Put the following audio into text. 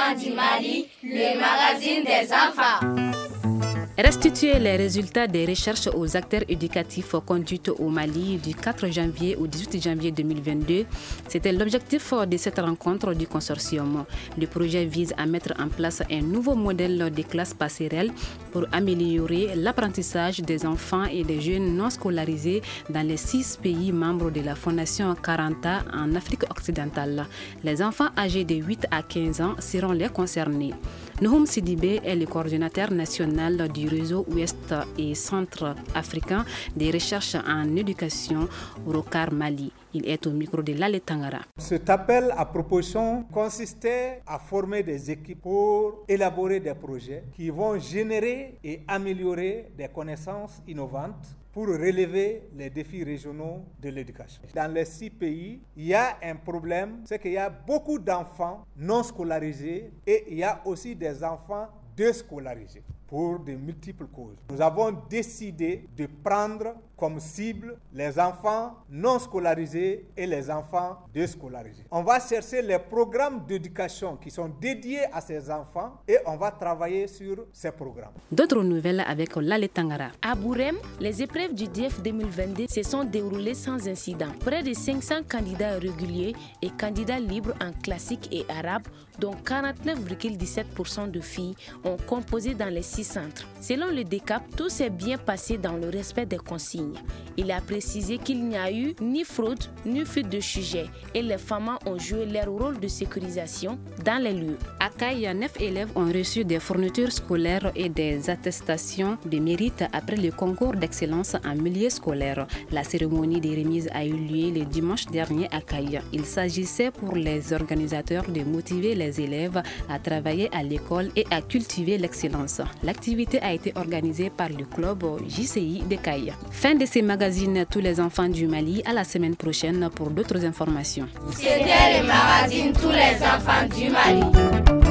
enfants du Mali, le magazine des enfants. Restituer les résultats des recherches aux acteurs éducatifs conduites au Mali du 4 janvier au 18 janvier 2022, c'était l'objectif de cette rencontre du consortium. Le projet vise à mettre en place un nouveau modèle de classe passerelle pour améliorer l'apprentissage des enfants et des jeunes non scolarisés dans les 6 pays membres de la Fondation Caranta en Afrique occidentale. Les enfants âgés de 8 à 15 ans seront les concernés. Nouhoum Sidibé est le coordinateur national du réseau Ouest et Centre africain des recherches en éducation Rokar Mali. Il est au micro de Lale Tangara. Cet appel à proposition consistait à former des équipes pour élaborer des projets qui vont générer et améliorer des connaissances innovantes pour relever les défis régionaux de l'éducation. Dans les 6 pays, il y a un problème, c'est qu'il y a beaucoup d'enfants non scolarisés et il y a aussi des enfants déscolarisés pour de multiples causes. Nous avons décidé de prendre comme cible les enfants non scolarisés et les enfants déscolarisés. On va chercher les programmes d'éducation qui sont dédiés à ces enfants et on va travailler sur ces programmes. D'autres nouvelles avec Lale Tangara. À Bourem, les épreuves du DIEF 2022 se sont déroulées sans incident. Près de 500 candidats réguliers et candidats libres en classique et arabe, dont 49,17% de filles, ont composé dans les 6 centres. Selon le DECAP, tout s'est bien passé dans le respect des consignes. Il a précisé qu'il n'y a eu ni fraude ni fuite de sujets et les femmes ont joué leur rôle de sécurisation dans les lieux. À Kaï, 9 élèves ont reçu des fournitures scolaires et des attestations de mérite après le concours d'excellence en milieu scolaire. La cérémonie des remises a eu lieu le dimanche dernier à Kaï. Il s'agissait pour les organisateurs de motiver les élèves à travailler à l'école et à cultiver l'excellence. L'activité a été organisée par le club JCI de Kaï. Fin de ces magazines Tous les enfants du Mali. À la semaine prochaine pour d'autres informations. C'était le magazine Tous les enfants du Mali.